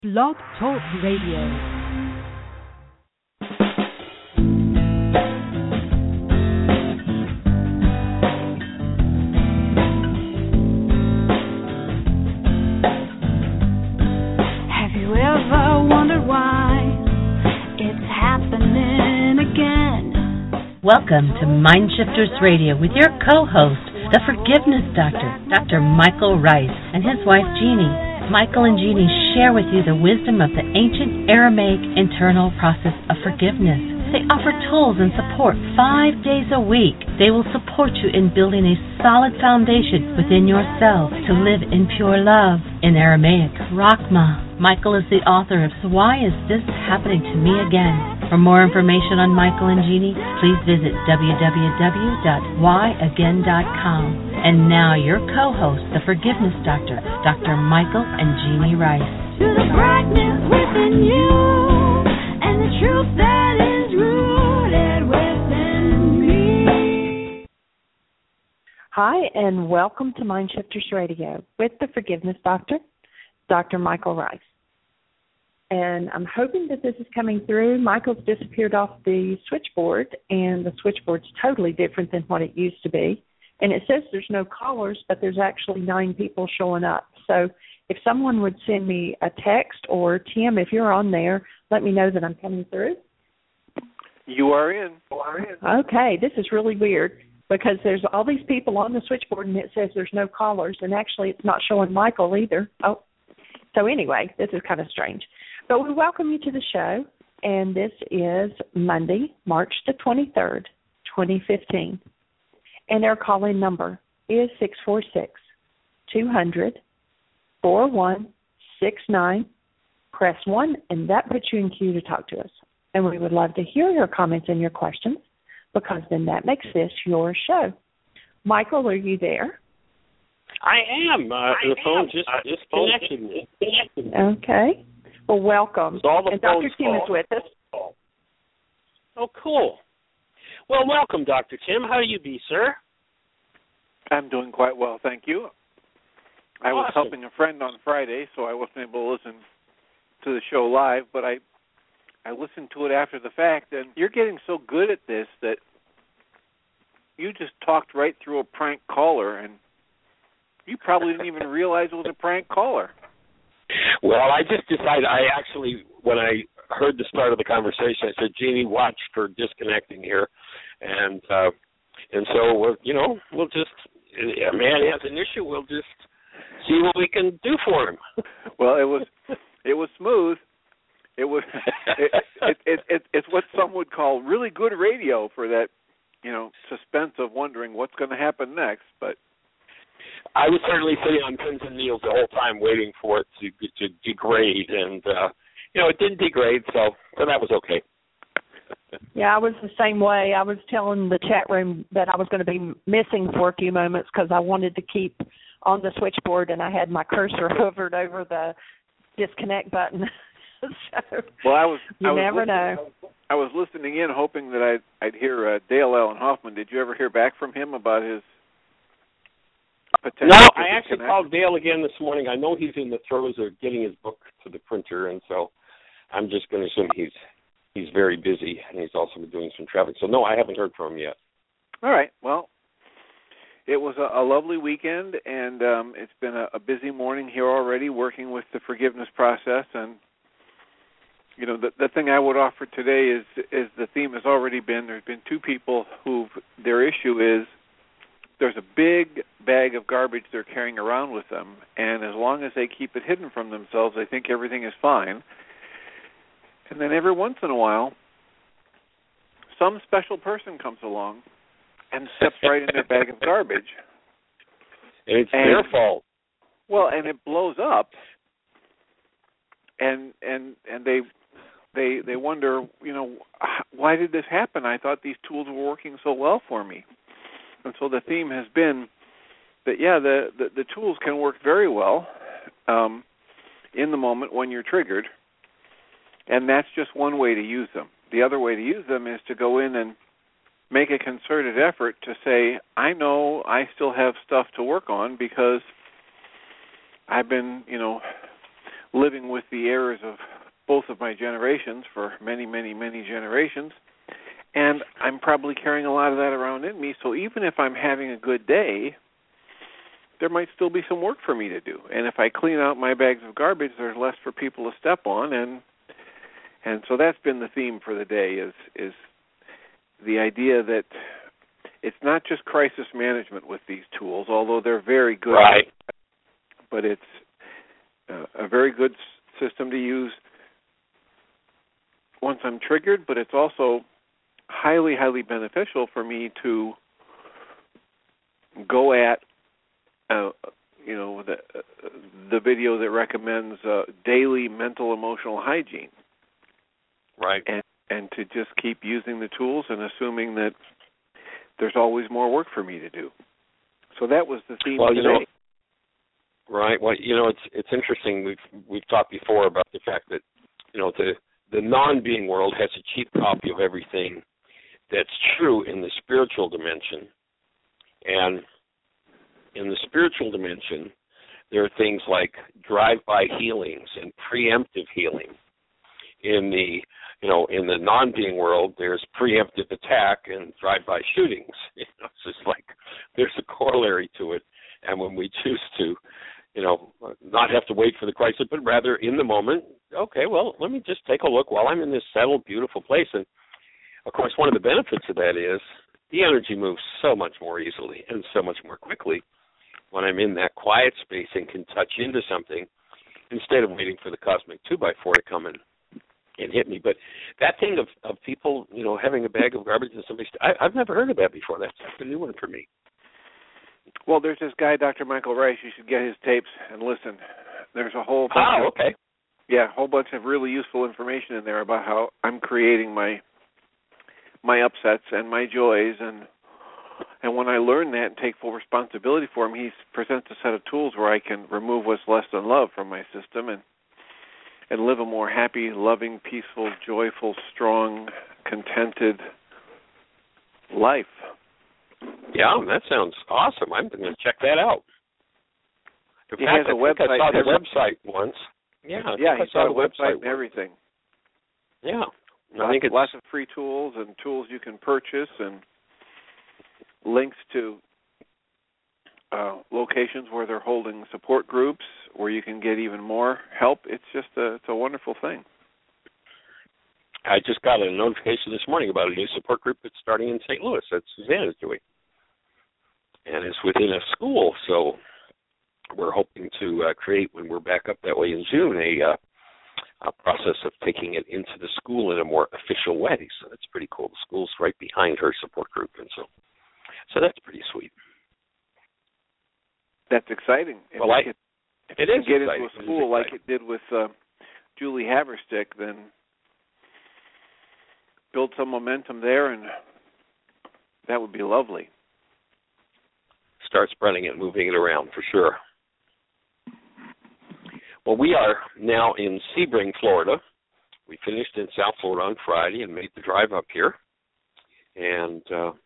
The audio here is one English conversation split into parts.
Blog Talk Radio. Welcome to Mindshifters Radio with your co-host, the Forgiveness Doctor, Dr. Michael Ryce, and his wife Jeannie. Michael and Jeannie share with you the wisdom of the ancient Aramaic internal process of forgiveness. They offer tools and support 5 days a week. They will support you in building a solid foundation within yourself to live in pure love. In Aramaic, Rachma. Michael is the author of So Why Is This Happening to Me Again? For more information on Michael and Jeannie, please visit www.whyagain.com. And now your co-host, the Forgiveness Doctor, Dr. Michael and Jeannie Ryce. To the brightness within you and the truth that is rooted within me. Hi, and welcome to Mindshifters Radio with the Forgiveness Doctor, Dr. Michael Ryce. And I'm hoping that this is coming through. Michael's disappeared off the switchboard, and the switchboard's totally different than what it used to be. And it says there's no callers, but there's actually 9 people showing up. So if someone would send me a text, or Tim, if you're on there, let me know that I'm coming through. You are in. Okay, this is really weird because there's all these people on the switchboard, and it says there's no callers, and actually it's not showing Michael either. Oh, so anyway, this is kind of strange. But we welcome you to the show, and this is Monday, March the 23rd, 2015. And our call-in number is 646-200-4169. Press 1, and that puts you in queue to talk to us. And we would love to hear your comments and your questions, because then that makes this your show. Michael, are you there? I am. The phone just connected me. Okay. Well, welcome. And Dr. Tim is with us. Oh, cool. Well, welcome, Dr. Tim. How do you be, sir? I'm doing quite well, thank you. I was helping a friend on Friday, so I wasn't able to listen to the show live, but I listened to it after the fact, and you're getting so good at this that you just talked right through a prank caller, and you probably didn't even realize it was a prank caller. Well, I just decided, when I heard the start of the conversation, I said, Jeannie, watch for disconnecting here. And so, we'll just, a man has an issue, we'll just see what we can do for him. Well, it was smooth. It was, it's what some would call really good radio for that, suspense of wondering what's going to happen next, but I was certainly sitting on pins and needles the whole time waiting for it to degrade, and, it didn't degrade, so that was okay. Yeah, I was the same way. I was telling the chat room that I was going to be missing for a few moments because I wanted to keep on the switchboard, and I had my cursor hovered over the disconnect button. Well, you never know. I was listening in hoping that I'd hear Dale Allen Hoffman. Did you ever hear back from him about his potential? No, I actually called Dale again this morning. I know he's in the throes of getting his book to the printer, and so I'm just going to assume he's very busy, and he's also been doing some traffic. So, no, I haven't heard from him yet. All right. Well, it was a lovely weekend, and it's been a busy morning here already working with the forgiveness process. And, the thing I would offer today is the theme has already been, there's been 2 people who their issue is there's a big bag of garbage they're carrying around with them, and as long as they keep it hidden from themselves, they think everything is fine. And then every once in a while, some special person comes along and steps right in their bag of garbage. And it's their fault. Well, and it blows up, and they wonder, why did this happen? I thought these tools were working so well for me. And so the theme has been that, the tools can work very well in the moment when you're triggered, and that's just one way to use them. The other way to use them is to go in and make a concerted effort to say, I know I still have stuff to work on because I've been, living with the errors of both of my generations for many, many, many generations. And I'm probably carrying a lot of that around in me. So even if I'm having a good day, there might still be some work for me to do. And if I clean out my bags of garbage, there's less for people to step on. And so that's been the theme for the day is the idea that it's not just crisis management with these tools, although they're very good. Right. But it's a very good system to use once I'm triggered, but it's also highly, highly beneficial for me to go at, the video that recommends daily mental emotional hygiene. Right. And to just keep using the tools and assuming that there's always more work for me to do. So that was the theme today. Right. Well, it's interesting. We've talked before about the fact that, the non-being world has a cheap copy of everything that's true in the spiritual dimension. And in the spiritual dimension, there are things like drive-by healings and preemptive healing. In the non-being world, there's preemptive attack and drive-by shootings. It's just like there's a corollary to it. And when we choose to, not have to wait for the crisis, but rather in the moment, okay, well, let me just take a look while I'm in this settled, beautiful place. And, of course, one of the benefits of that is the energy moves so much more easily and so much more quickly when I'm in that quiet space and can touch into something instead of waiting for the cosmic 2x4 to come and hit me. But that thing of people, having a bag of garbage and somebody, I've never heard of that before. That's a new one for me. Well, there's this guy, Dr. Michael Rice. You should get his tapes and listen. There's a whole bunch a whole bunch of really useful information in there about how I'm creating my upsets and my joys, and when I learn that and take full responsibility for them, he presents a set of tools where I can remove what's less than love from my system and live a more happy, loving, peaceful, joyful, strong, contented life. Yeah, that sounds awesome. I'm going to check that out. He has a website. I saw the website once. Yeah, he's got a website and everything. Yeah. I think it's lots of free tools and tools you can purchase and links to locations where they're holding support groups where you can get even more help. It's just it's a wonderful thing. I just got a notification this morning about a new support group that's starting in St. Louis that Suzanne is doing. And it's within a school, so we're hoping to create, when we're back up that way in June, a process of taking it into the school in a more official way. So that's pretty cool. The school's right behind her support group, and so that's pretty sweet. That's exciting. Well, it is get exciting. Into a school like it did with Julie Haverstick, then build some momentum there, and that would be lovely. Start spreading it, moving it around, for sure. Well, we are now in Sebring, Florida. We finished in South Florida on Friday and made the drive up here. And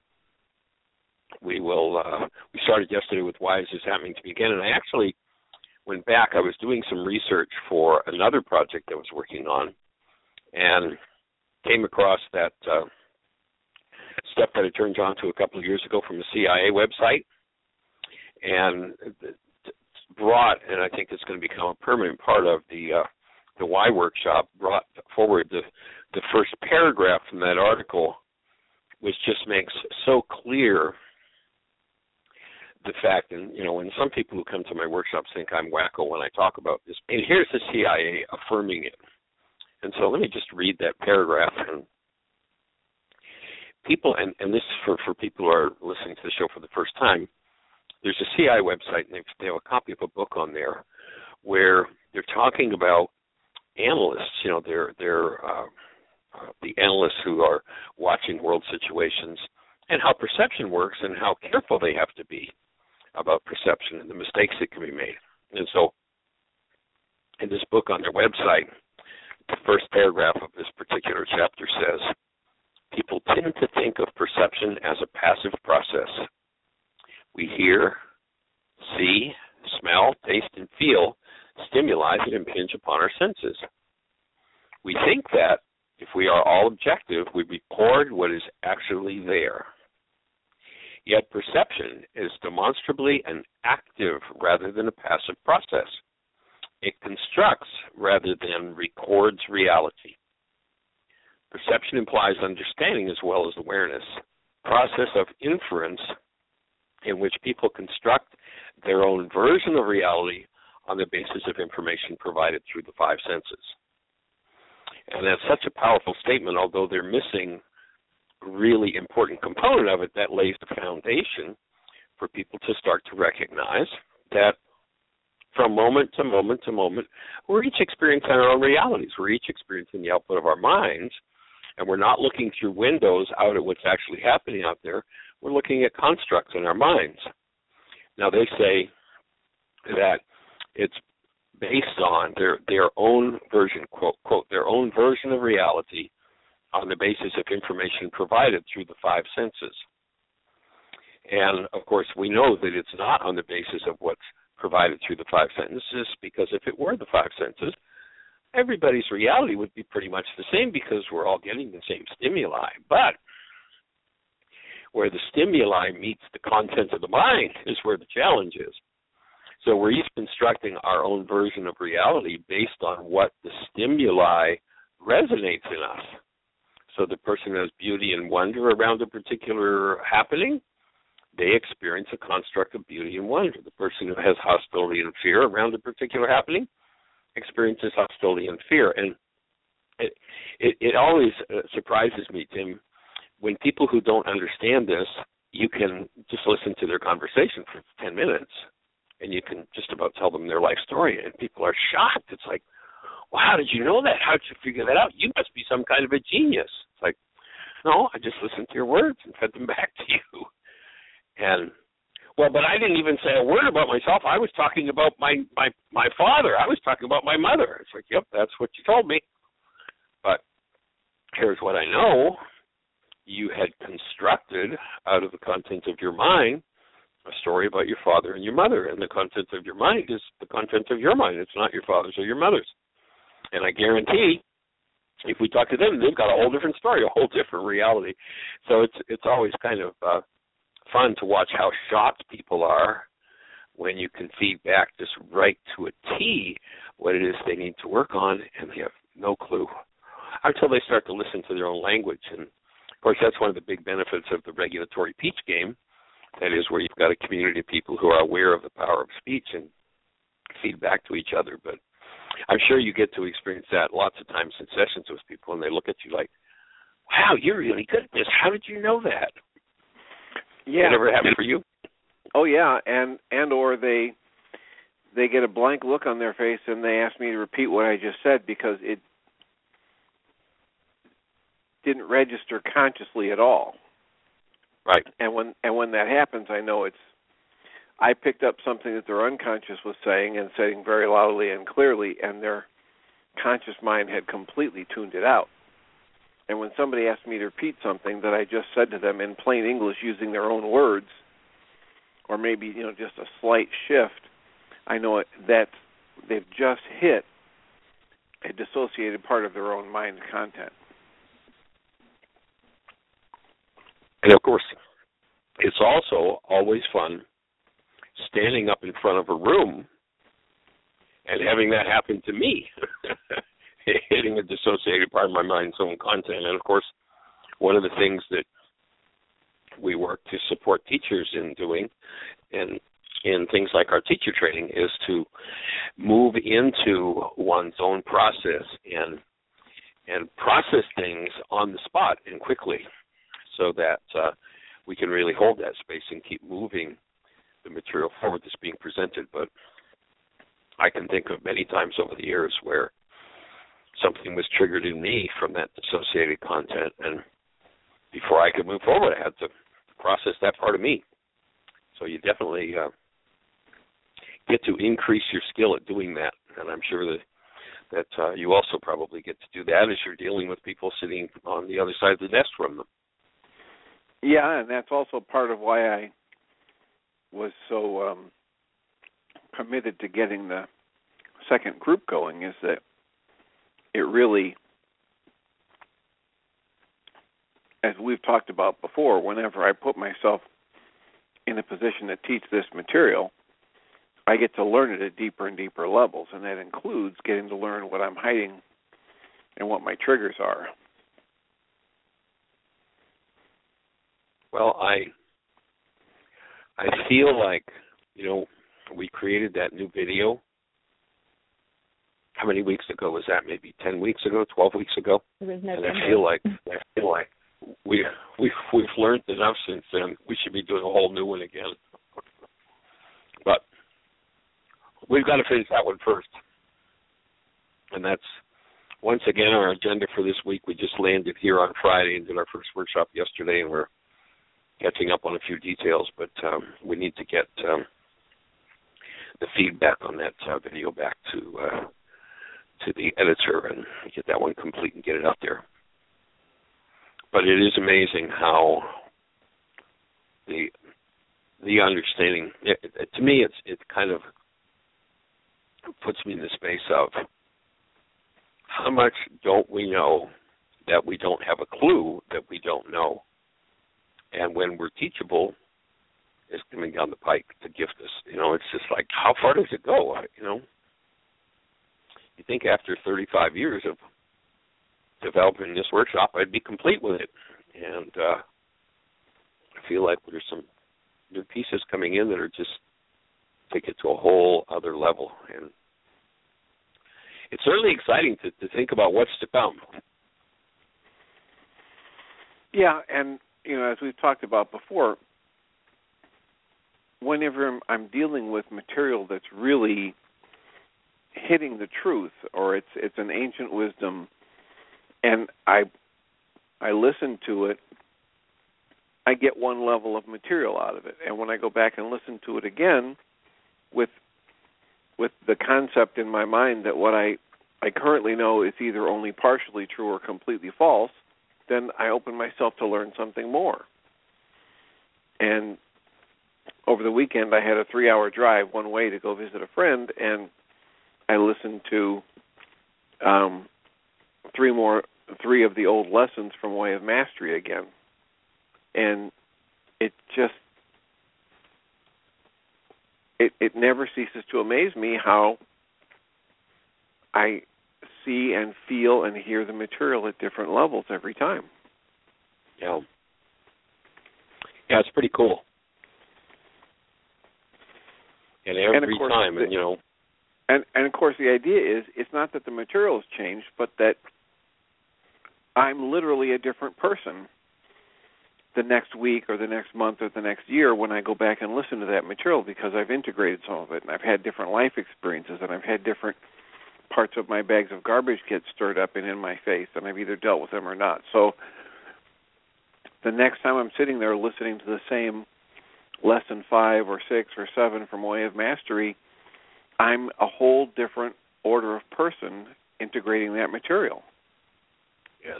we started yesterday with Why Is This Happening to Me Again? And I actually went back. I was doing some research for another project I was working on and came across that stuff that I turned on to a couple of years ago from the CIA website. And brought, and I think it's going to become a permanent part of the Why workshop, brought forward the first paragraph from that article, which just makes so clear the fact, and when some people who come to my workshops think I'm wacko when I talk about this, and here's the CIA affirming it. And so let me just read that paragraph. And people, and this is for people who are listening to the show for the first time, there's a CIA website, and they have a copy of a book on there where they're talking about analysts. They're the analysts who are watching world situations and how perception works and how careful they have to be about perception and the mistakes that can be made. And so in this book on their website, the first paragraph of this particular chapter says, people tend to think of perception as a passive process. We hear, see, smell, taste, and feel stimuli that impinge upon our senses. We think that if we are all objective, we record what is actually there. Yet perception is demonstrably an active rather than a passive process. It constructs rather than records reality. Perception implies understanding as well as awareness, a process of inference in which people construct their own version of reality on the basis of information provided through the five senses. And that's such a powerful statement, although they're missing a really important component of it that lays the foundation for people to start to recognize that from moment to moment to moment, we're each experiencing our own realities. We're each experiencing the output of our minds, and we're not looking through windows out at what's actually happening out there. We're looking at constructs in our minds. Now, they say that it's based on their own version, quote, their own version of reality on the basis of information provided through the five senses. And, of course, we know that it's not on the basis of what's provided through the five senses, because if it were the five senses, everybody's reality would be pretty much the same because we're all getting the same stimuli. But where the stimuli meets the content of the mind is where the challenge is. So we're each constructing our own version of reality based on what the stimuli resonates in us. So the person who has beauty and wonder around a particular happening, they experience a construct of beauty and wonder. The person who has hostility and fear around a particular happening experiences hostility and fear. And it always surprises me, Tim, when people who don't understand this, you can just listen to their conversation for 10 minutes, and you can just about tell them their life story, and people are shocked. It's like, well, how did you know that? How did you figure that out? You must be some kind of a genius. It's like, no, I just listened to your words and fed them back to you. And, well, but I didn't even say a word about myself. I was talking about my father. I was talking about my mother. It's like, yep, that's what you told me. But here's what I know. You had constructed out of the content of your mind a story about your father and your mother, and the content of your mind is the content of your mind. It's not your father's or your mother's. And I guarantee if we talk to them, they've got a whole different story, a whole different reality. So it's always kind of fun to watch how shocked people are when you can feed back just right to a T what it is they need to work on, and they have no clue until they start to listen to their own language. And, of course, that's one of the big benefits of the regulatory peach game. That is where you've got a community of people who are aware of the power of speech and feed back to each other. But I'm sure you get to experience that lots of times in sessions with people, and they look at you like, wow, you're really good at this. How did you know that? Yeah. That ever happened for you? Oh, yeah, and or they get a blank look on their face and they ask me to repeat what I just said because it didn't register consciously at all. Right. And when that happens, I know I picked up something that their unconscious was saying and saying very loudly and clearly, and their conscious mind had completely tuned it out. And when somebody asked me to repeat something that I just said to them in plain English using their own words, or maybe just a slight shift, I know that they've just hit a dissociated part of their own mind content. And, of course, it's also always fun standing up in front of a room and having that happen to me, hitting a dissociated part of my mind's own content. And, of course, one of the things that we work to support teachers in doing and in things like our teacher training is to move into one's own process and process things on the spot and quickly, so that we can really hold that space and keep moving the material forward that's being presented. But I can think of many times over the years where something was triggered in me from that dissociated content, and before I could move forward, I had to process that part of me. So you definitely get to increase your skill at doing that, and I'm sure that you also probably get to do that as you're dealing with people sitting on the other side of the desk from them. Yeah, and that's also part of why I was so committed to getting the second group going is that it really, as we've talked about before, whenever I put myself in a position to teach this material, I get to learn it at deeper and deeper levels, and that includes getting to learn what I'm hiding and what my triggers are. Well, I feel like, we created that new video. How many weeks ago was that? Maybe 10 weeks ago, 12 weeks ago? It was and I feel like we've learned enough since then. We should be doing a whole new one again. But we've got to finish that one first. And that's, once again, our agenda for this week. We just landed here on Friday and did our first workshop yesterday, and we're catching up on a few details, but we need to get the feedback on that video back to the editor and get that one complete and get it up there. But it is amazing how the understanding, to me, it kind of puts me in the space of how much don't we know that we don't have a clue that we don't know. And when we're teachable, it's coming down the pike to gift us. It's just like, how far does it go? You think after 35 years of developing this workshop, I'd be complete with it. And I feel like there's some new pieces coming in that are just take it to a whole other level. And it's certainly exciting to think about what's to come. Yeah, and as we've talked about before, whenever I'm dealing with material that's really hitting the truth, or it's an ancient wisdom, and I listen to it, I get one level of material out of it. And when I go back and listen to it again, with the concept in my mind that what I currently know is either only partially true or completely false, then I open myself to learn something more. And over the weekend, I had a 3-hour drive one way to go visit a friend, and I listened to three of the old lessons from Way of Mastery again. And it just, it never ceases to amaze me how I see and feel and hear the material at different levels every time. Yeah, it's pretty cool. And every of course, time, And of course, the idea is it's not that the material has changed, but that I'm literally a different person the next week or the next month or the next year when I go back and listen to that material, because I've integrated some of it, and I've had different life experiences, and I've had different parts of my bags of garbage get stirred up and in my face, and I've either dealt with them or not. So the next time I'm sitting there listening to the same lesson 5 or 6 or 7 from Way of Mastery, I'm a whole different order of person integrating that material. Yes,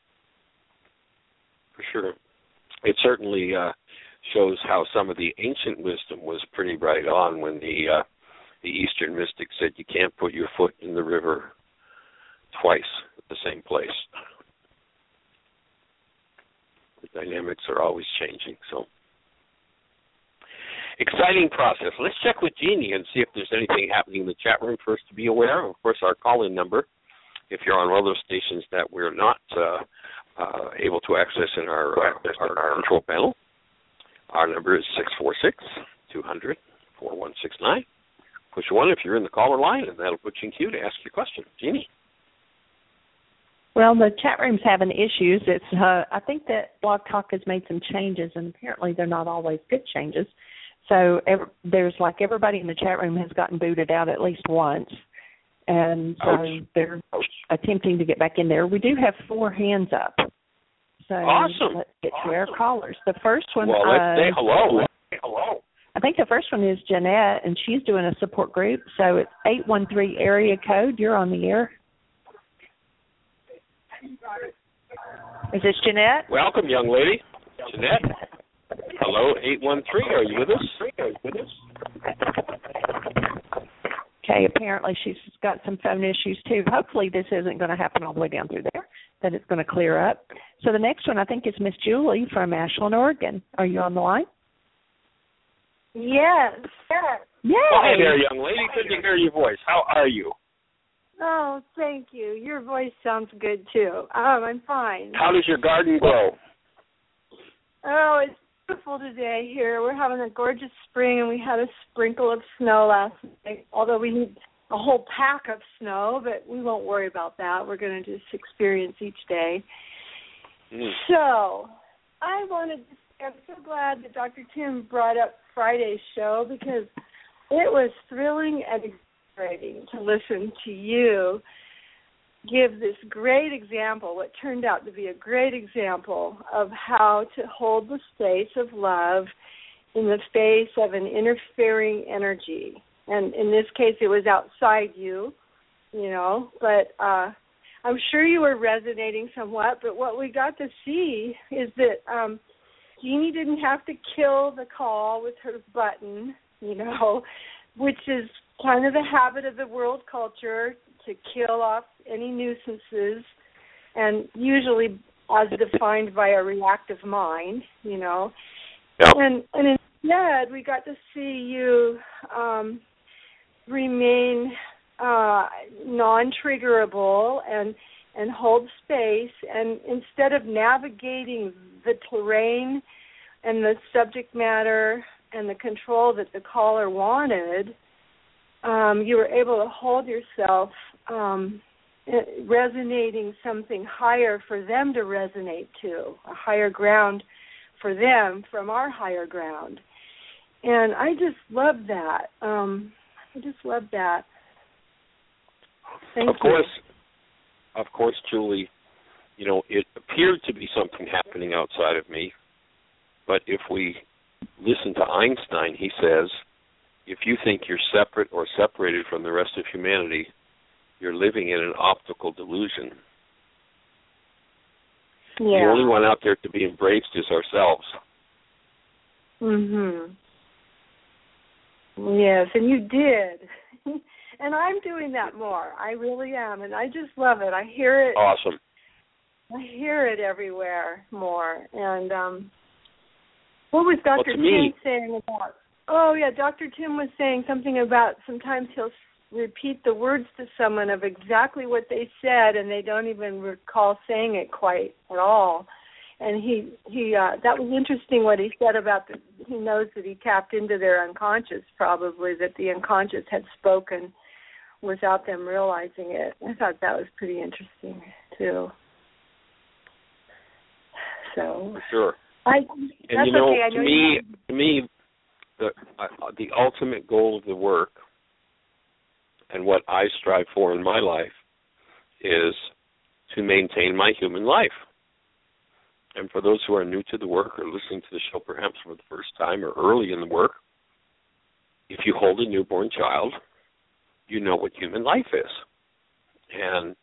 for sure. It certainly shows how some of the ancient wisdom was pretty right on when the Eastern mystic said you can't put your foot in the river twice at the same place. The dynamics are always changing, so exciting process. Let's check with Jeannie and see if there's anything happening in the chat room for us to be aware of. Of course, our call-in number, if you're on one of those stations that we're not able to access in our control panel, our number is 646-200-4169. Push 1 if you're in the caller line, and that'll put you in queue to ask your question. Jeannie? Well, the chat room's having issues. It's I think that Blog Talk has made some changes, and apparently they're not always good changes. So there's like everybody in the chat room has gotten booted out at least once, and so they're attempting to get back in there. We do have 4 hands up. So awesome. Let's get to our callers. The first one. Well, let's say hello. Hello. I think the first one is Jeanette, and she's doing a support group. So it's 813 area code. You're on the air. Is this Jeanette? Welcome, young lady. Jeanette. Hello, 813. Are you with us? okay. Apparently she's got some phone issues too. Hopefully this isn't going to happen all the way down through there, that it's going to clear up. So the next one I think is Miss Julie from Ashland, Oregon. Are you on the line? Yes. Yay! Well, hey there, young lady. Good to hear your voice. How are you? Oh, thank you. Your voice sounds good, too. I'm fine. How does your garden grow? Oh, it's beautiful today here. We're having a gorgeous spring, and we had a sprinkle of snow last night, although we need a whole pack of snow, but we won't worry about that. We're going to just experience each day. So I wanted to say I'm so glad that Dr. Tim brought up Friday's show because it was thrilling and exhilarating to listen to you give this great example, what turned out to be a great example of how to hold the space of love in the face of an interfering energy. And in this case, it was outside you, but I'm sure you were resonating somewhat. But what we got to see is that Jeannie didn't have to kill the call with her button, which is kind of the habit of the world culture, to kill off any nuisances, and usually as defined by a reactive mind, Yep. And instead, we got to see you remain non-triggerable and hold space, and instead of navigating the terrain and the subject matter and the control that the caller wanted, you were able to hold yourself resonating something higher for them to resonate to, a higher ground for them from our higher ground. And I just love that. Thank you. Of course, Julie, it appeared to be something happening outside of me, but if we listen to Einstein, he says, if you think you're separate or separated from the rest of humanity, you're living in an optical delusion. Yeah. The only one out there to be embraced is ourselves. Yes, and you did. And I'm doing that more. I really am, and I just love it. I hear it. Awesome. I hear it everywhere more. And what was Dr. Tim saying about? Oh, yeah, Dr. Tim was saying something about sometimes he'll repeat the words to someone of exactly what they said, and they don't even recall saying it quite at all. And he that was interesting what he said about he knows that he tapped into their unconscious, probably, that the unconscious had spoken without them realizing it. I thought that was pretty interesting, too. So. Sure. To me, the ultimate goal of the work and what I strive for in my life is to maintain my human life. And for those who are new to the work or listening to the show perhaps for the first time or early in the work, if you hold a newborn child, you know what human life is. And,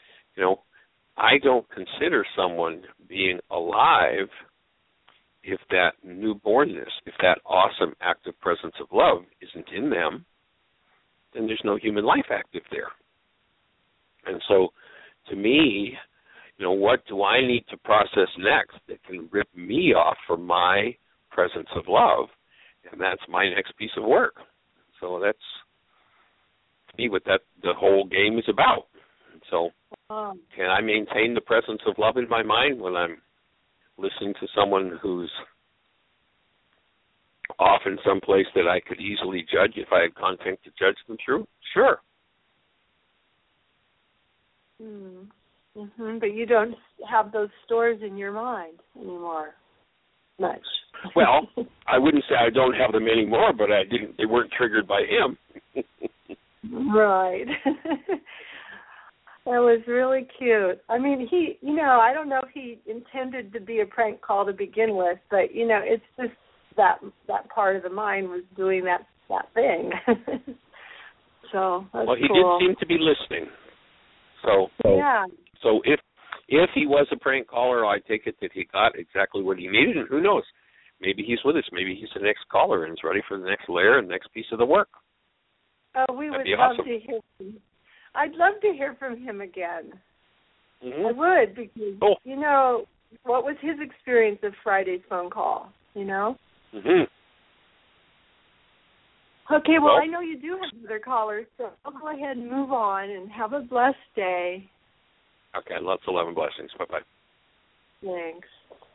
I don't consider someone being alive if that newbornness, if that awesome active presence of love isn't in them, then there's no human life active there. And so, to me, what do I need to process next that can rip me off from my presence of love? And that's my next piece of work. So that's, to me, what the whole game is about. So can I maintain the presence of love in my mind when I'm listening to someone who's off in some place that I could easily judge if I had content to judge them through? Sure. But you don't have those stores in your mind anymore much. Well, I wouldn't say I don't have them anymore, but they weren't triggered by him. Right. That was really cute. I mean, I don't know if he intended to be a prank call to begin with, but, it's just that part of the mind was doing that thing. So that's well, he cool. did seem to be listening. So yeah. So if he was a prank caller, I take it that he got exactly what he needed, and who knows? Maybe he's with us. Maybe he's the next caller and is ready for the next layer and next piece of the work. We That'd would be love awesome. to hear from him. I'd love to hear from him again. Mm-hmm. I would, because, Cool. you know, what was his experience of Friday's phone call, you know? Mm-hmm. Okay, well, Well- I know you do have other callers, so I'll go ahead and move on and have a blessed day. Okay, lots of love and blessings. Bye-bye. Thanks.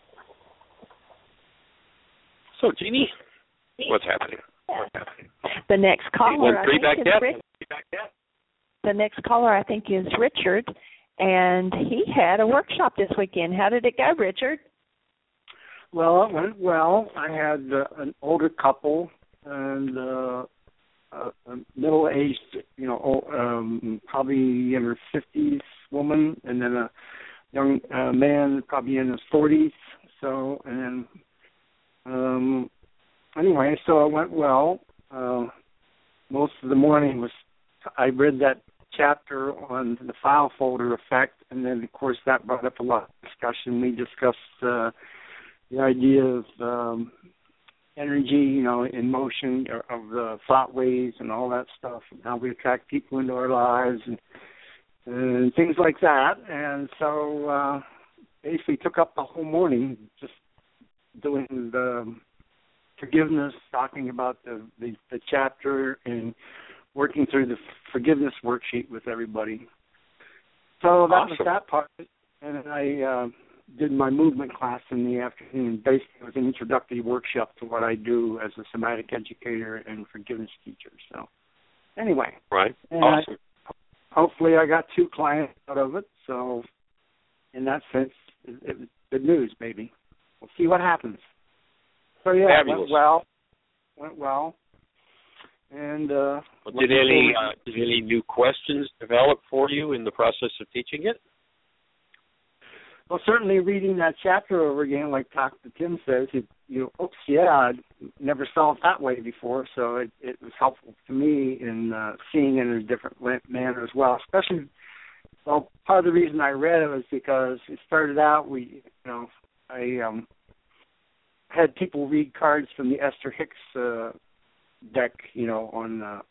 So, Jeannie, what's happening? The next caller, I think, is yet? Rich. The next caller, I think, is Richard, and he had a workshop this weekend. How did it go, Richard? Well, it went well. I had an older couple and a middle-aged, probably in her 50s woman, and then a young man probably in his 40s. So, and then anyway, so it went well. Most of the morning I read that chapter on the file folder effect, and then, of course, that brought up a lot of discussion. We discussed the idea of energy, in motion, of the thought waves and all that stuff, and how we attract people into our lives and things like that. And so basically took up the whole morning just doing the forgiveness, talking about the chapter, and working through the forgiveness worksheet with everybody. So that was that part. And then I did my movement class in the afternoon. Basically, it was an introductory workshop to what I do as a somatic educator and forgiveness teacher. So anyway. Right. And Awesome. Hopefully I got 2 clients out of it. So in that sense, it was good news, maybe. We'll see what happens. So yeah, Fabulous. Went well. And did any new questions develop for you in the process of teaching it? Well, certainly reading that chapter over again, like Dr. Tim says, I never saw it that way before, so it was helpful to me in seeing it in a different manner as well. Especially, part of the reason I read it was because it started out, I had people read cards from the Esther Hicks deck, on the,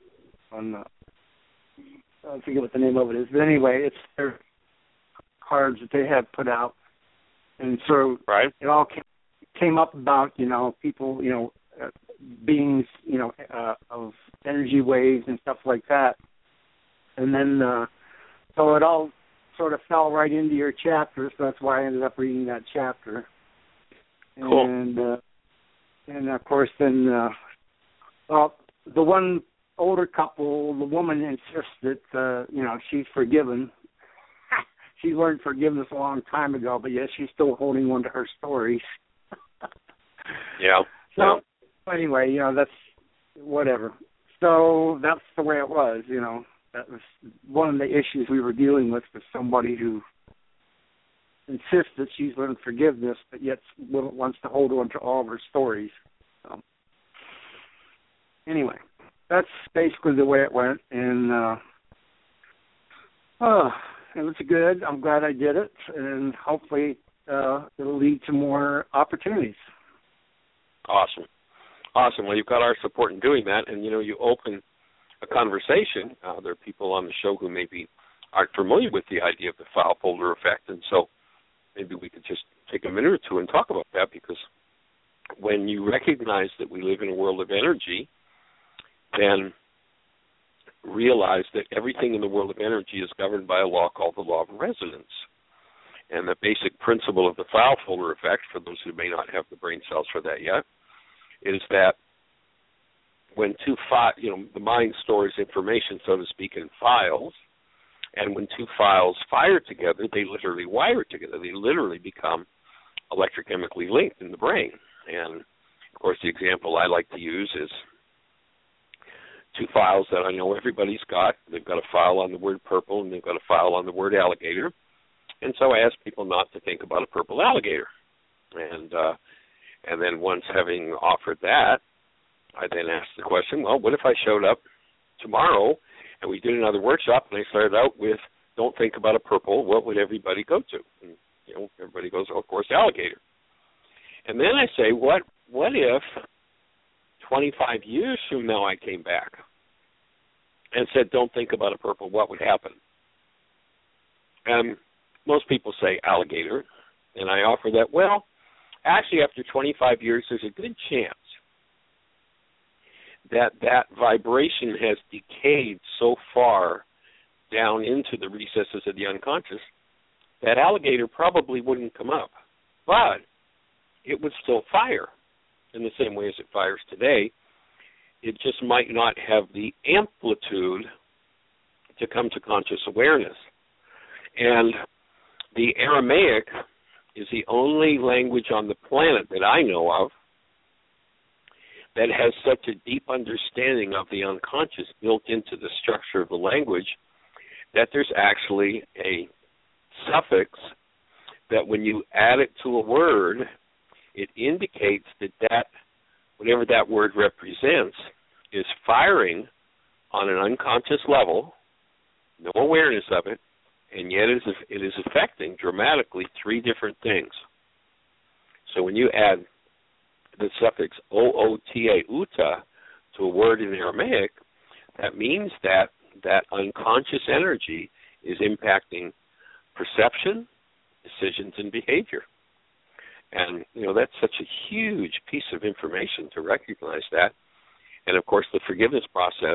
I forget what the name of it is, but anyway, it's their cards that they have put out, and so it all came up about people, beings, of energy waves and stuff like that, and then so it all sort of fell right into your chapter, so that's why I ended up reading that chapter. Cool. And of course then, the one older couple, the woman insists that she's forgiven. She learned forgiveness a long time ago, but yet she's still holding on to her stories. Yeah. So anyway, that's whatever. So that's the way it was, That was one of the issues we were dealing with somebody who insists that she's learned forgiveness, but yet wants to hold on to all of her stories. So anyway, that's basically the way it went, and it was good. I'm glad I did it, and hopefully it'll lead to more opportunities. Awesome. Well, you've got our support in doing that, and, you open a conversation. There are people on the show who maybe aren't familiar with the idea of the file folder effect, and so maybe we could just take a minute or two and talk about that, because when you recognize that we live in a world of energy, then realize that everything in the world of energy is governed by a law called the law of resonance. And the basic principle of the file folder effect, for those who may not have the brain cells for that yet, is that when the mind stores information, so to speak, in files, and when 2 files fire together, they literally wire together. They literally become electrochemically linked in the brain. And, of course, the example I like to use is 2 files that I know everybody's got. They've got a file on the word purple, and they've got a file on the word alligator. And so I ask people not to think about a purple alligator. And then once having offered that, I then ask the question, well, what if I showed up tomorrow and we did another workshop and I started out with don't think about a purple, what would everybody go to? And, everybody goes, of course, alligator. And then I say, what if 25 years from now I came back and said, don't think about a purple, what would happen? And most people say alligator, and I offer that, well, actually after 25 years, there's a good chance that vibration has decayed so far down into the recesses of the unconscious that alligator probably wouldn't come up. But it would still fire in the same way as it fires today. It just might not have the amplitude to come to conscious awareness. And the Aramaic is the only language on the planet that I know of that has such a deep understanding of the unconscious built into the structure of the language that there's actually a suffix that when you add it to a word, it indicates that whatever that word represents is firing on an unconscious level, no awareness of it, and yet it is affecting dramatically three different things. So when you add the suffix O-O-T-A, uta, to a word in Aramaic, that means that unconscious energy is impacting perception, decisions, and behavior. And, that's such a huge piece of information to recognize that. And, of course, the forgiveness process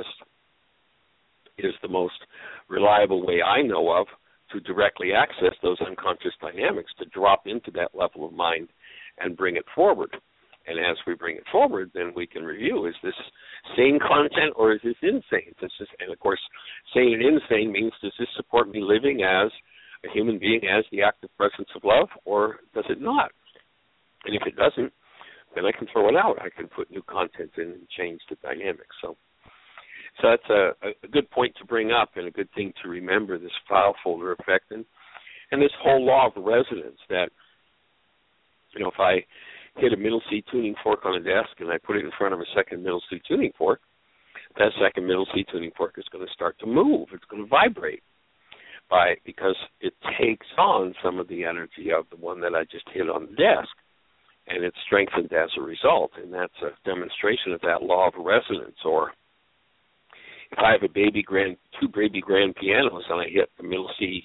is the most reliable way I know of to directly access those unconscious dynamics, to drop into that level of mind and bring it forward. And as we bring it forward, then we can review, is this sane content or is this insane? And, of course, sane and insane means, does this support me living as a human being, as the active presence of love, or does it not? And if it doesn't, then I can throw it out. I can put new content in and change the dynamics. So that's a good point to bring up and a good thing to remember, this file folder effect and this whole law of resonance that, if I hit a middle C tuning fork on a desk and I put it in front of a second middle C tuning fork, that second middle C tuning fork is going to start to move. It's going to vibrate because it takes on some of the energy of the one that I just hit on the desk, and it's strengthened as a result. And that's a demonstration of that law of resonance. Or if I have two baby grand pianos and I hit the middle C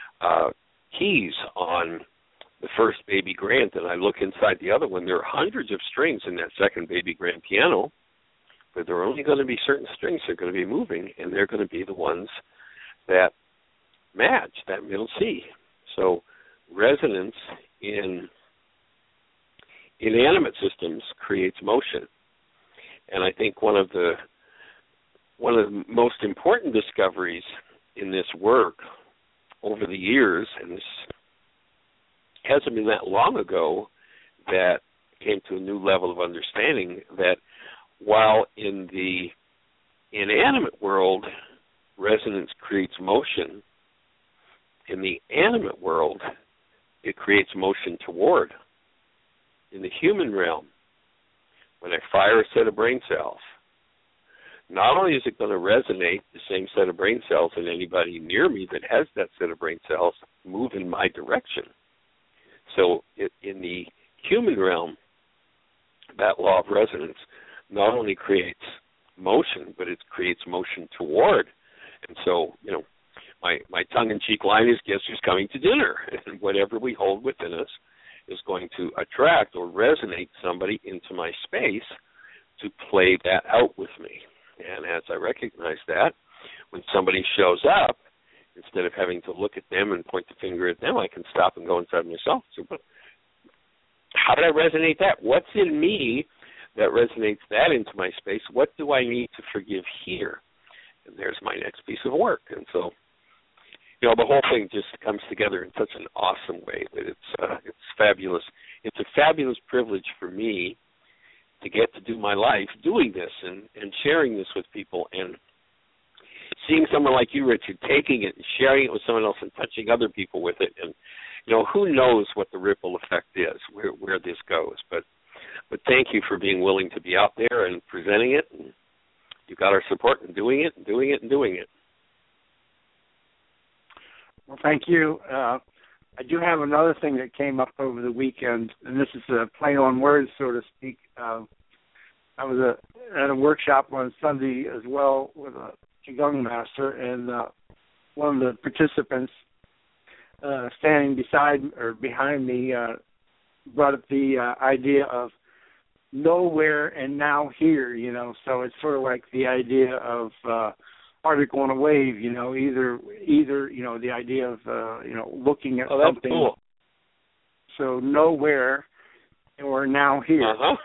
keys on the first baby grand and I look inside the other one, there are hundreds of strings in that second baby grand piano, but there are only going to be certain strings that are going to be moving, and they're going to be the ones that match that middle C. So resonance in inanimate systems creates motion. And I think one of the most important discoveries in this work over the years, and this hasn't been that long ago, that came to a new level of understanding that while in the inanimate world resonance creates motion, in the animate world it creates motion toward. In the human realm, when I fire a set of brain cells, not only is it going to resonate the same set of brain cells in anybody near me that has that set of brain cells move in my direction. So in the human realm, that law of resonance not only creates motion, but it creates motion toward. And so, my tongue-in-cheek line is, guess who's coming to dinner? And whatever we hold within us is going to attract or resonate somebody into my space to play that out with me. And as I recognize that, when somebody shows up, instead of having to look at them and point the finger at them, I can stop and go inside myself. So, but how did I resonate that? What's in me that resonates that into my space? What do I need to forgive here? And there's my next piece of work. And so, the whole thing just comes together in such an awesome way that it's fabulous. It's a fabulous privilege for me to get to do my life doing this and sharing this with people, and seeing someone like you, Richard, taking it and sharing it with someone else and touching other people with it. And, who knows what the ripple effect is, where this goes. But thank you for being willing to be out there and presenting it. And you got our support in doing it and doing it and doing it. Well, thank you. I do have another thing that came up over the weekend, and this is a play on words, so to speak. I was at a workshop on Sunday as well with Qigong master, and one of the participants standing beside or behind me brought up the idea of nowhere and now here, so it's sort of like the idea of article on a wave, either the idea of looking at something. Cool. So nowhere or now here.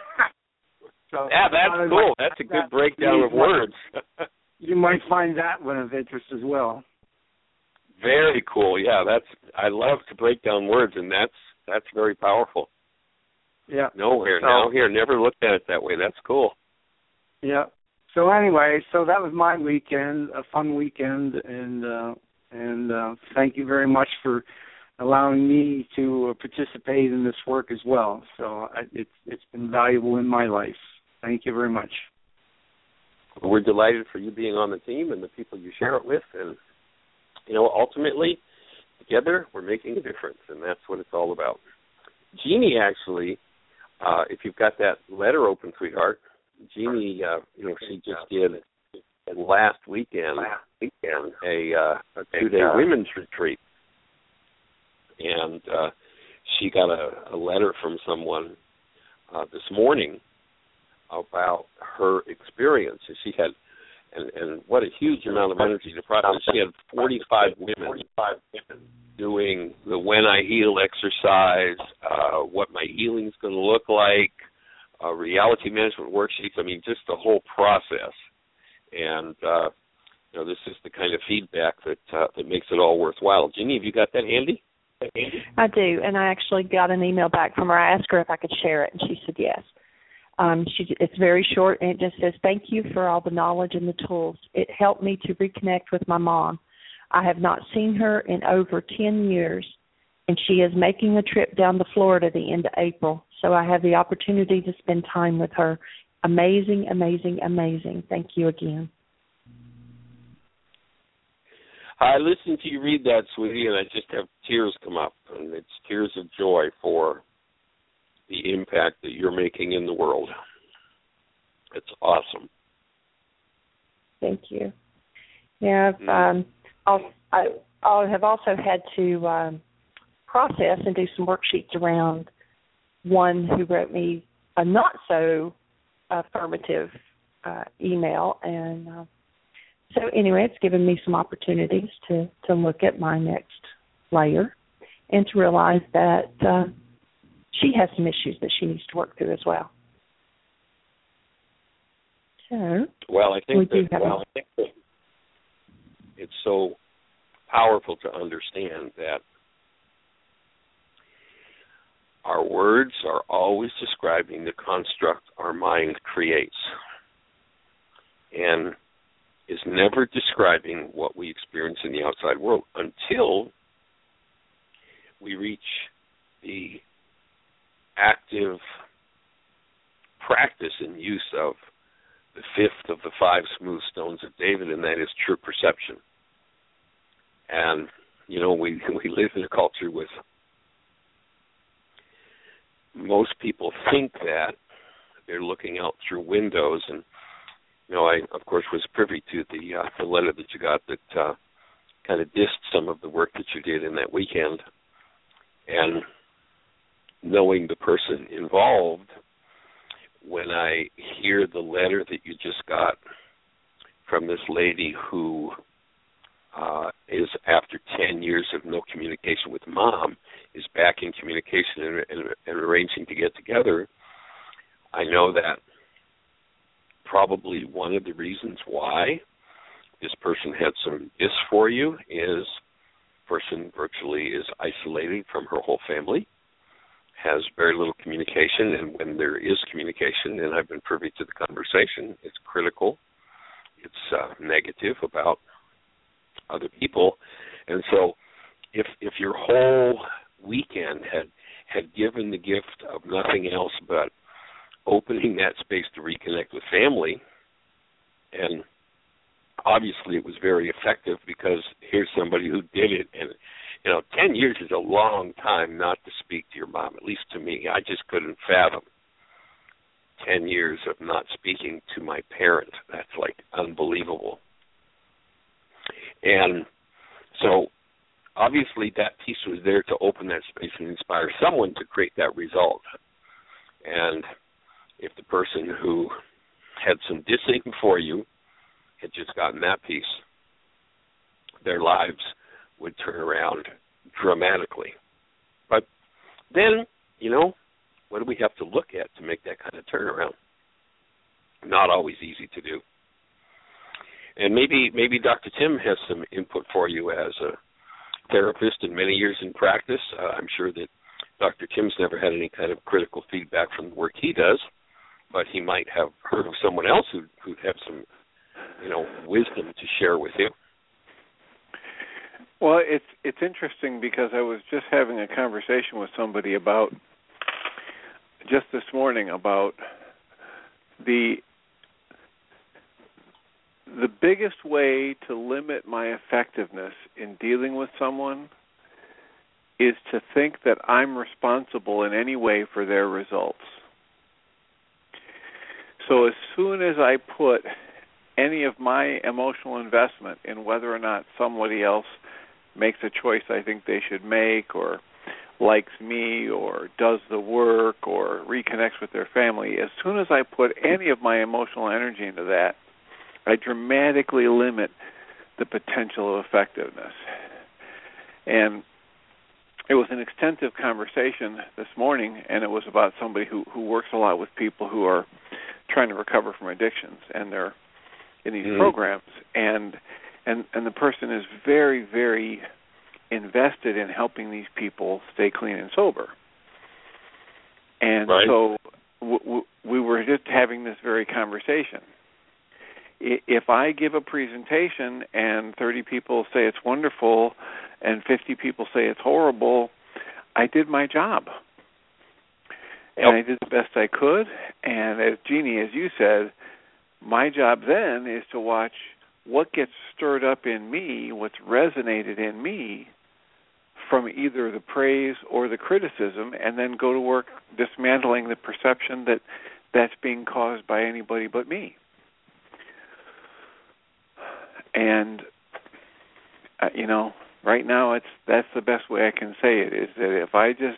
So yeah, that's cool. That's a good breakdown of words. You might find that one of interest as well. Very cool. Yeah, I love to break down words, and that's very powerful. Yeah. Nowhere, now here. Never looked at it that way. That's cool. Yeah. So anyway, that was my weekend, a fun weekend, and thank you very much for allowing me to participate in this work as well. So it's been valuable in my life. Thank you very much. We're delighted for you being on the team and the people you share it with, and ultimately, together we're making a difference, and that's what it's all about. Jeannie, actually, if you've got that letter open, sweetheart, Jeannie, she just did last weekend a 2-day women's retreat, and she got a letter from someone this morning about her experience. She had, and what a huge amount of energy to process. She had 45 women doing the When I Heal exercise, what my healing's going to look like, reality management worksheets. I mean, just the whole process. And this is the kind of feedback that makes it all worthwhile. Jeannie, have you got that handy? I do, and I actually got an email back from her. I asked her if I could share it, and she said yes. It's very short, and it just says, "Thank you for all the knowledge and the tools. It helped me to reconnect with my mom. I have not seen her in over 10 years, and she is making a trip down to Florida the end of April, so I have the opportunity to spend time with her. Amazing, amazing, amazing. Thank you again." I listened to you read that, sweetie, and I just have tears come up, and it's tears of joy for the impact that you're making in the world. It's awesome. Thank you. Yeah, I have also had to process and do some worksheets around one who wrote me a not so affirmative email, and so anyway, it's given me some opportunities to look at my next layer and to realize that she has some issues that she needs to work through as well. So, I think that it's so powerful to understand that our words are always describing the construct our mind creates, and is never describing what we experience in the outside world until we reach the active practice and use of the fifth of the 5 smooth stones of David, and that is true perception. And, we live in a culture with most people think that they're looking out through windows, and I, of course, was privy to the letter that you got that kind of dissed some of the work that you did in that weekend. And knowing the person involved, when I hear the letter that you just got from this lady who is, after 10 years of no communication with mom, is back in communication and arranging to get together, I know that probably one of the reasons why this person had some gifts for you is person virtually is isolated from her whole family, has very little communication, and when there is communication, and I've been privy to the conversation, it's critical, it's negative about other people. And so if your whole weekend had given the gift of nothing else but opening that space to reconnect with family, and obviously it was very effective because here's somebody who did it, and 10 years is a long time not to speak to your mom, at least to me. I just couldn't fathom 10 years of not speaking to my parent. That's like unbelievable. And so obviously that piece was there to open that space and inspire someone to create that result. And if the person who had some dissing for you had just gotten that piece, their lives would turn around dramatically. But then, what do we have to look at to make that kind of turnaround? Not always easy to do. And maybe Dr. Tim has some input for you as a therapist and many years in practice. I'm sure that Dr. Tim's never had any kind of critical feedback from the work he does, but he might have heard of someone else who'd have some, wisdom to share with you. Well, it's interesting because I was just having a conversation with somebody just this morning about the biggest way to limit my effectiveness in dealing with someone is to think that I'm responsible in any way for their results. So as soon as I put any of my emotional investment in whether or not somebody else makes a choice I think they should make, or likes me, or does the work, or reconnects with their family, as soon as I put any of my emotional energy into that, I dramatically limit the potential of effectiveness. And it was an extensive conversation this morning, and it was about somebody who works a lot with people who are trying to recover from addictions, and they're in these programs, and the person is very, very invested in helping these people stay clean and sober. And so we were just having this very conversation. If I give a presentation and 30 people say it's wonderful and 50 people say it's horrible, I did my job. And I did the best I could. And as Jeannie, as you said, my job then is to watch what gets stirred up in me, what's resonated in me from either the praise or the criticism, and then go to work dismantling the perception that that's being caused by anybody but me. And, right now that's the best way I can say it, is that if I just,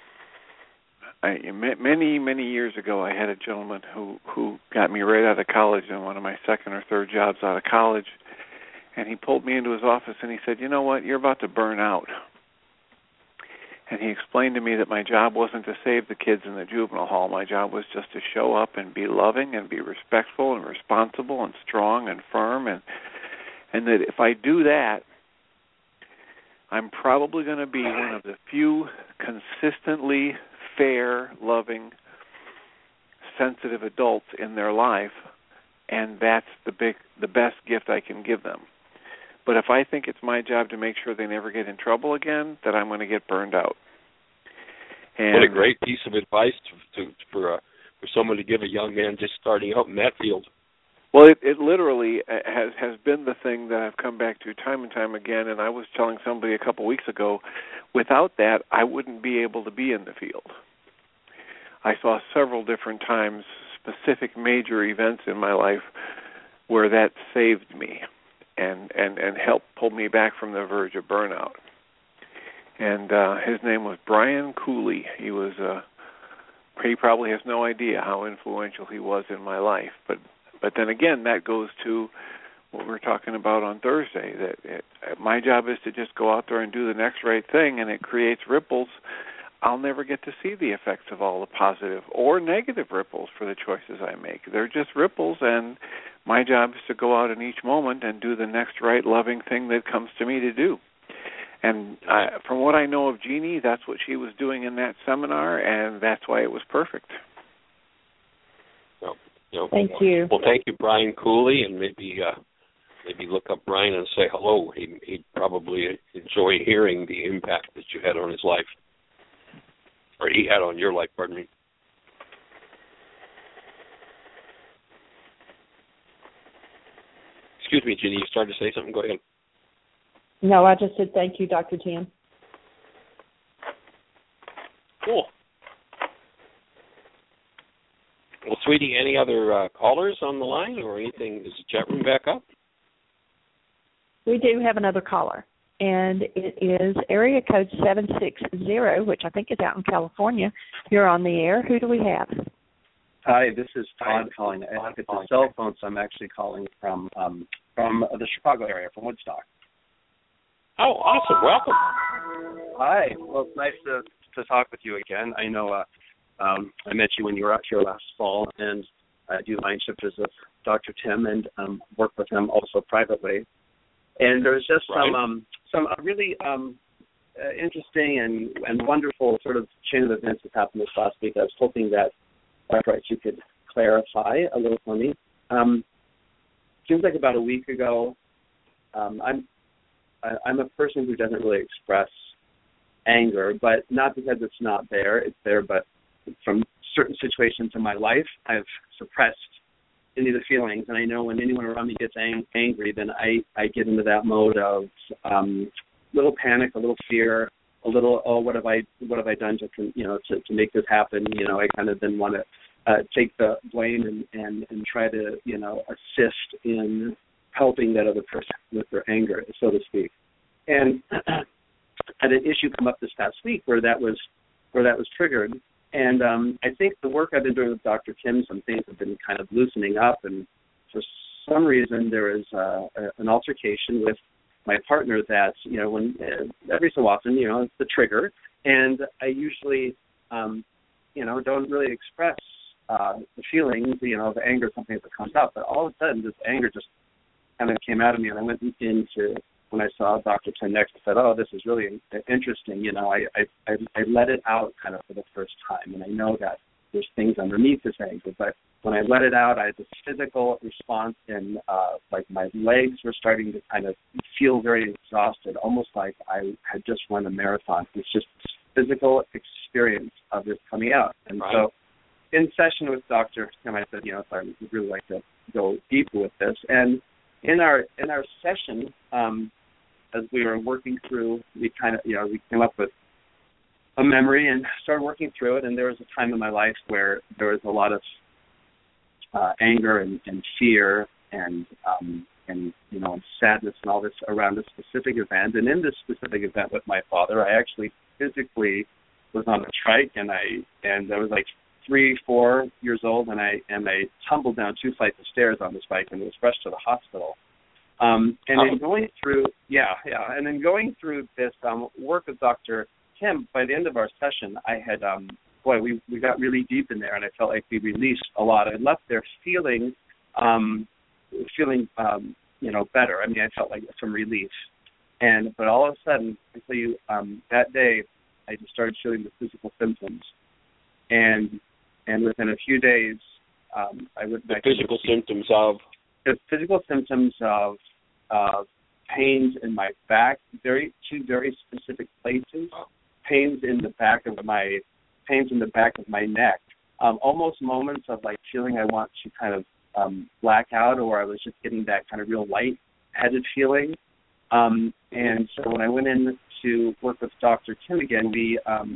many, many years ago, I had a gentleman who got me right out of college in one of my second or third jobs out of college, and he pulled me into his office and he said, "You know what, you're about to burn out." And he explained to me that my job wasn't to save the kids in the juvenile hall. My job was just to show up and be loving and be respectful and responsible and strong and firm, and that if I do that, I'm probably going to be one of the few consistently fair, loving, sensitive adults in their life, and that's the best gift I can give them. But if I think it's my job to make sure they never get in trouble again, then I'm going to get burned out. And what a great piece of advice for someone to give a young man just starting out in that field. Well, it literally has been the thing that I've come back to time and time again, and I was telling somebody a couple weeks ago, without that, I wouldn't be able to be in the field. I saw several different times specific major events in my life where that saved me and helped pull me back from the verge of burnout. And his name was Brian Cooley. He probably has no idea how influential he was in my life, but then again, that goes to what we were talking about on Thursday, that my job is to just go out there and do the next right thing, and it creates ripples. I'll never get to see the effects of all the positive or negative ripples for the choices I make. They're just ripples, and my job is to go out in each moment and do the next right, loving thing that comes to me to do. And from what I know of Jeannie, that's what she was doing in that seminar, and that's why it was perfect. Thank you. Well, thank you, Brian Cooley, and maybe look up Brian and say hello. He'd probably enjoy hearing the impact that you had on his life, or he had on your life, pardon me. Excuse me, Ginny, you started to say something? Go ahead. No, I just said thank you, Dr. Tim. Cool. Well, sweetie, any other callers on the line or anything? Is the chat room back up? We do have another caller, and it is area code 760, which I think is out in California. You're on the air. Who do we have? Hi, this is Todd calling. I think it's a cell phone, so I'm actually calling from the Chicago area, from Woodstock. Oh, awesome. Welcome. Hi. Well, it's nice to talk with you again. I know I met you when you were out here last fall, and I do mind shifters with Dr. Tim and work with him also privately. And there's just some really interesting and wonderful sort of chain of events that happened this last week. I was hoping that perhaps you could clarify a little for me. Seems like about a week ago, I'm a person who doesn't really express anger, but not because it's not there. It's there, but from certain situations in my life, I've suppressed any of the feelings. And I know when anyone around me gets angry, then I get into that mode of little panic, a little fear, a little, oh, what have I done to make this happen? I kind of then want to take the blame and try to assist in helping that other person with their anger, so to speak. And I had an issue come up this past week where that was triggered. And I think the work I've been doing with Dr. Tim, some things have been kind of loosening up. And for some reason, there is an altercation with my partner that, when every so often, it's the trigger. And I usually, don't really express the feelings, of anger, something that comes up. But all of a sudden, this anger just kind of came out of me. And I went into, when I saw Dr. Tim next, I said, oh, this is really interesting. I let it out kind of for the first time. And I know that there's things underneath this anger. But when I let it out, I had this physical response, and like my legs were starting to kind of feel very exhausted, almost like I had just run a marathon. It's just physical experience of this coming out. And so in session with Dr. Tim, I said, I would really like to go deeper with this. And in our session, as we were working through, we kind of, we came up with a memory and started working through it. And there was a time in my life where there was a lot of anger and fear and sadness and all this around a specific event. And in this specific event with my father, I actually physically was on a trike, and I was like 3-4 years old, and I tumbled down 2 flights of stairs on this bike and was rushed to the hospital. Then going through, and then going through this work with Dr. Tim, by the end of our session, I had, we got really deep in there, and I felt like we released a lot. I left there feeling better. I mean, I felt like some relief. But all of a sudden, I tell you, that day, I just started showing the physical symptoms. And within a few days, I went back. The physical symptoms of pains in my back, two very specific places, pains in the back of my neck, almost moments of like feeling I want to kind of black out, or I was just getting that kind of real light-headed feeling. And so when I went in to work with Dr. Tim again, we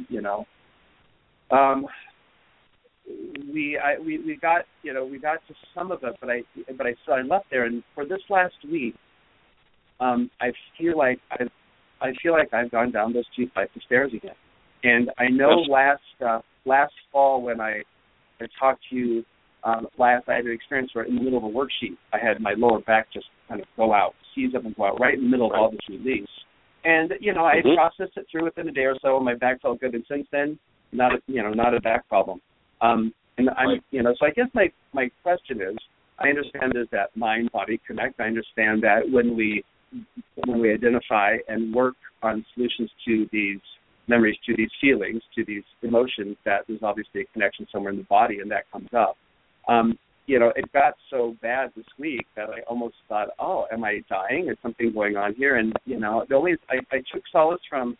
got to some of it, but I left there, and for this last week, I feel like I've gone down those 2 flights of stairs again. And I know last fall when I talked to you I had an experience where in the middle of a worksheet, I had my lower back just kind of go out, seize up and go out right in the middle of all this release. And I processed it through within a day or so, and my back felt good. And since then, not a back problem. So I guess my question is, I understand there's that mind-body connect. I understand that when we identify and work on solutions to these memories, to these feelings, to these emotions, that there's obviously a connection somewhere in the body, and that comes up. It got so bad this week that I almost thought, oh, am I dying? Is something going on here? And I took solace from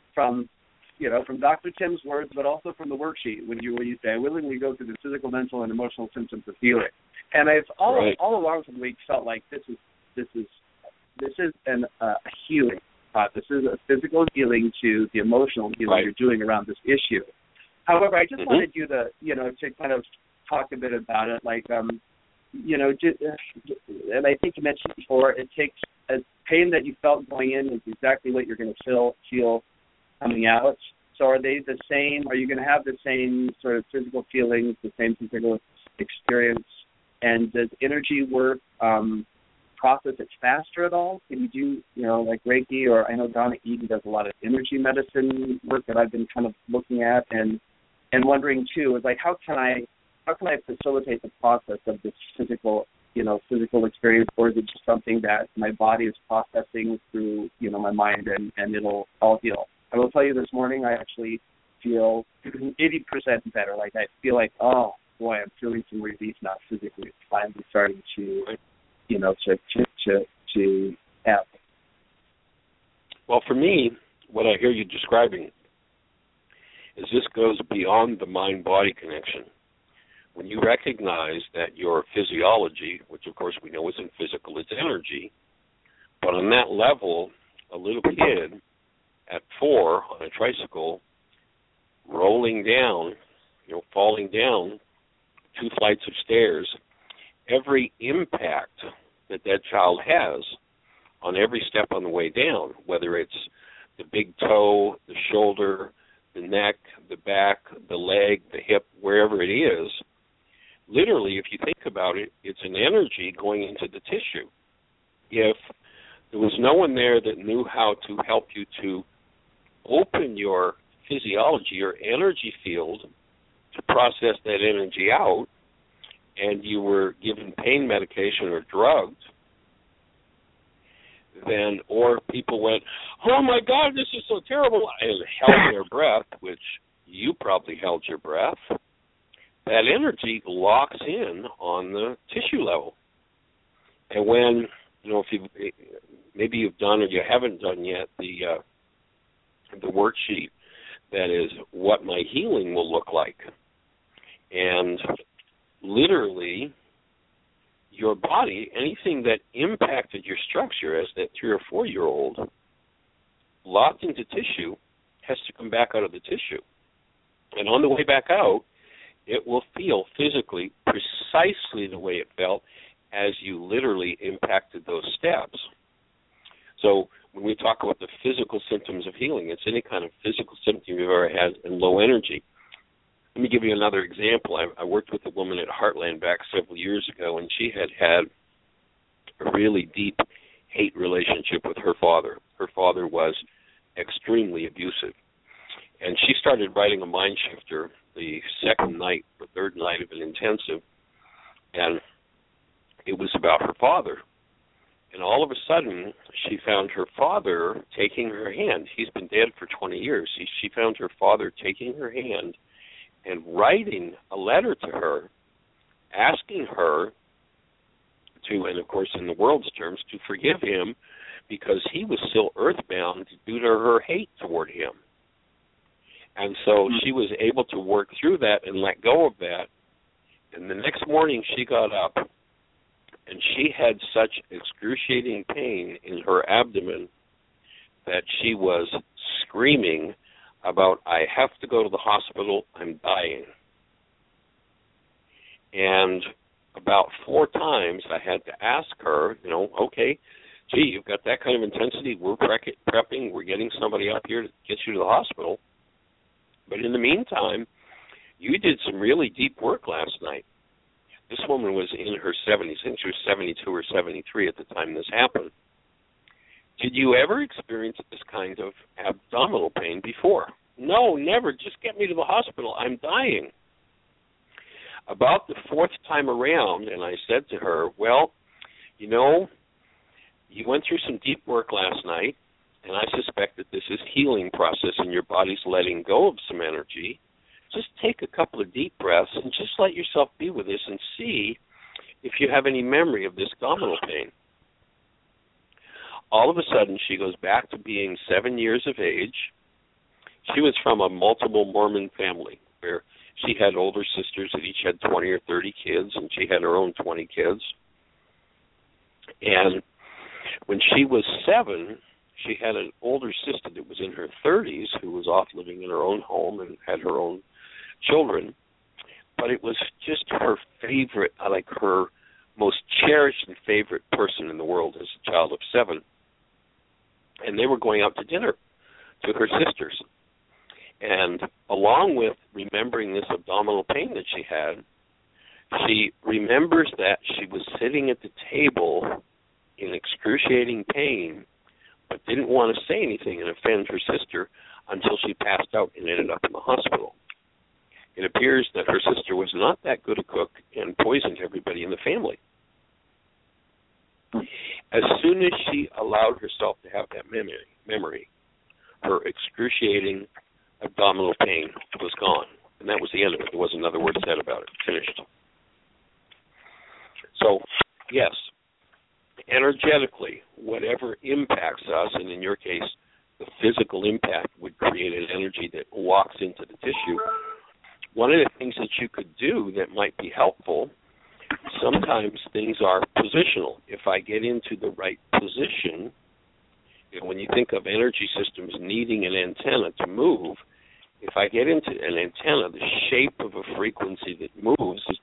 Dr. Tim's words, but also from the worksheet when you say, I willingly go through the physical, mental, and emotional symptoms of healing. And I've all along for the week felt like this is a healing. This is a physical healing to the emotional healing you're doing around this issue. However, I just wanted you to kind of talk a bit about it, like, and I think you mentioned before, it takes pain that you felt going in is exactly what you're going to feel coming out. So are they the same? Are you going to have the same sort of physical feelings, the same physical experience? And does energy work process it faster at all? Can you do, like Reiki, or I know Donna Eden does a lot of energy medicine work that I've been kind of looking at and wondering too, is like how can I facilitate the process of this physical experience, or is it just something that my body is processing through, my mind and it'll all heal? I will tell you this morning, I actually feel 80% better. Like I feel like, oh boy, I'm feeling some relief now physically. It's finally starting to, to happen. Well, for me, what I hear you describing is this goes beyond the mind-body connection. When you recognize that your physiology, which of course we know isn't physical, it's energy, but on that level, a little kid at 4 on a tricycle, rolling down, falling down 2 flights of stairs, every impact that child has on every step on the way down, whether it's the big toe, the shoulder, the neck, the back, the leg, the hip, wherever it is, literally, if you think about it, it's an energy going into the tissue. If there was no one there that knew how to help you to open your physiology, your energy field, to process that energy out, and you were given pain medication or drugged, then, or people went, oh my God, this is so terrible, and held their breath, which you probably held your breath, that energy locks in on the tissue level. And when, maybe you've done or you haven't done yet the worksheet that is what my healing will look like. And literally, your body, anything that impacted your structure as that 3 or 4-year-old, locked into tissue, has to come back out of the tissue. And on the way back out, it will feel physically precisely the way it felt as you literally impacted those steps. So when we talk about the physical symptoms of healing, it's any kind of physical symptom you've ever had in low energy. Let me give you another example. I worked with a woman at Heartland back several years ago, and she had a really deep hate relationship with her father. Her father was extremely abusive. And she started writing a mind shifter the second night, the third night of an intensive, and it was about her father. And all of a sudden, she found her father taking her hand. He's been dead for 20 years. She found her father taking her hand and writing a letter to her, asking her to, and of course in the world's terms, to forgive him because he was still earthbound due to her hate toward him. And so she was able to work through that and let go of that. And the next morning she got up, and she had such excruciating pain in her abdomen that she was screaming about, I have to go to the hospital, I'm dying. And about 4 times I had to ask her, okay, gee, you've got that kind of intensity, we're prepping, we're getting somebody up here to get you to the hospital. But in the meantime, you did some really deep work last night. This woman was in her 70s. I think she was 72 or 73 at the time this happened. Did you ever experience this kind of abdominal pain before? No, never. Just get me to the hospital. I'm dying. About the 4th time around, and I said to her, well, you went through some deep work last night, and I suspect that this is healing process and your body's letting go of some energy. Just take a couple of deep breaths and just let yourself be with this and see if you have any memory of this abdominal pain. All of a sudden, she goes back to being 7 years of age. She was from a multiple Mormon family where she had older sisters that each had 20 or 30 kids, and she had her own 20 kids. And when she was 7, she had an older sister that was in her 30s who was off living in her own home and had her own children. But it was just her favorite, like her most cherished and favorite person in the world as a child of 7. And they were going out to dinner to her sisters. And along with remembering this abdominal pain that she had, she remembers that she was sitting at the table in excruciating pain, but didn't want to say anything and offend her sister until she passed out and ended up in the hospital. It appears that her sister was not that good a cook and poisoned everybody in the family. As soon as she allowed herself to have that memory, her excruciating abdominal pain was gone. And that was the end of it. There wasn't another word said about it. Finished. So, yes, energetically, whatever impacts us, and in your case, the physical impact would create an energy that walks into the tissue. One of the things that you could do that might be helpful, sometimes things are positional. If I get into the right position, when you think of energy systems needing an antenna to move, if I get into an antenna, the shape of a frequency that moves is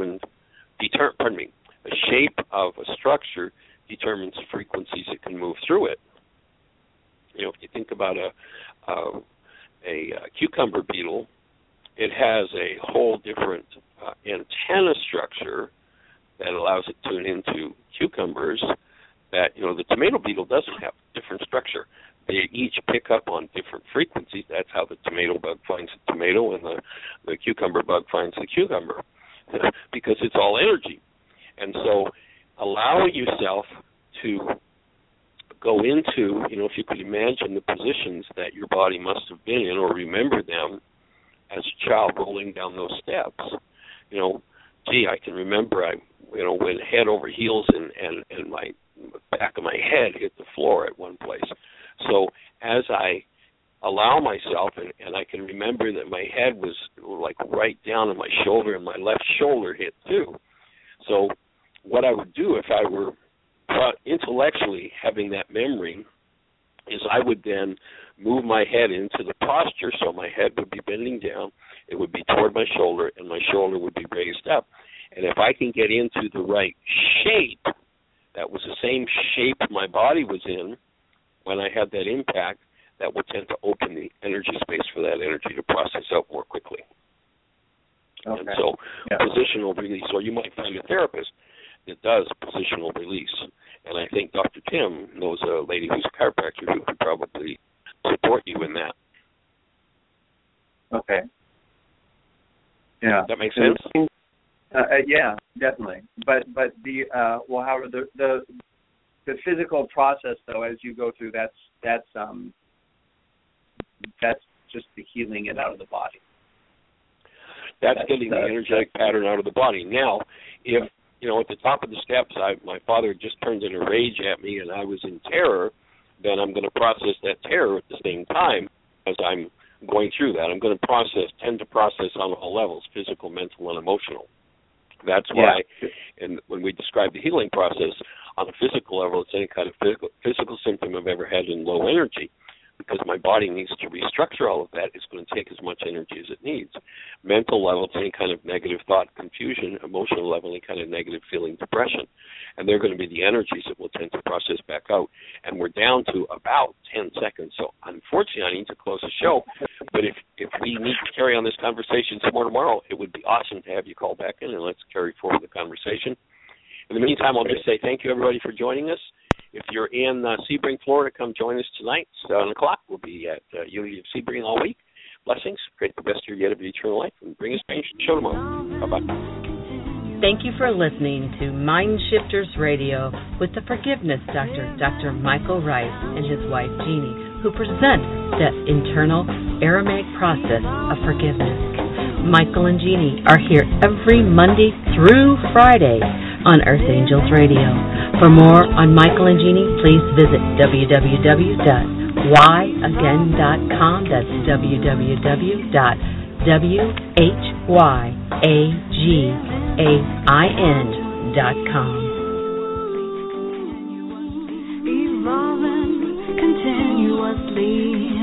the shape of a structure determines frequencies that can move through it. If you think about a cucumber beetle, it has a whole different antenna structure that allows it to tune into cucumbers that, the tomato beetle doesn't have a different structure. They each pick up on different frequencies. That's how the tomato bug finds the tomato and the cucumber bug finds the cucumber, because it's all energy. And so allow yourself to go into, if you could imagine the positions that your body must have been in or remember them as a child rolling down those steps. I can remember I went head over heels and my back of my head hit the floor at one place. So as I allow myself, and I can remember that my head was like right down on my shoulder and my left shoulder hit too. So what I would do if I were intellectually having that memory is I would then move my head into the posture, so my head would be bending down, it would be toward my shoulder, and my shoulder would be raised up. And if I can get into the right shape, that was the same shape my body was in when I had that impact, that will tend to open the energy space for that energy to process out more quickly. Okay. And so positional release, or you might find a therapist that does positional release. And I think Dr. Tim knows a lady who's a chiropractor who could probably support you in that. Okay. Yeah. Does that make sense? Yeah, definitely. But the Howard, the physical process though, as you go through, that's just the healing it out of the body. That's getting the energetic pattern out of the body. Now, if at the top of the steps, my father just turned in a rage at me and I was in terror, then I'm going to process that terror at the same time as I'm going through that. I'm going to tend to process on all levels, physical, mental, and emotional. That's why, and when we describe the healing process, on a physical level, it's any kind of physical symptom I've ever had in low energy. Because my body needs to restructure all of that, it's going to take as much energy as it needs. Mental level, it's any kind of negative thought, confusion. Emotional level, any kind of negative feeling, depression. And they're going to be the energies that will tend to process back out. And we're down to about 10 seconds. So unfortunately, I need to close the show. But if we need to carry on this conversation some more tomorrow, it would be awesome to have you call back in and let's carry forward the conversation. In the meantime, I'll just say thank you, everybody, for joining us. If you're in Sebring, Florida, come join us tonight, 7 o'clock. We'll be at Unity of Sebring all week. Blessings. Create the best year yet of the eternal life. And bring us back to the show tomorrow. Bye-bye. Thank you for listening to Mind Shifters Radio with the Forgiveness Doctor, Dr. Michael Rice, and his wife, Jeannie, who present the internal Aramaic process of forgiveness. Michael and Jeannie are here every Monday through Friday on Earth Angels Radio. For more on Michael and Jeannie, please visit www.whyagain.com. That's www.whyagain.com. Evolving continuously.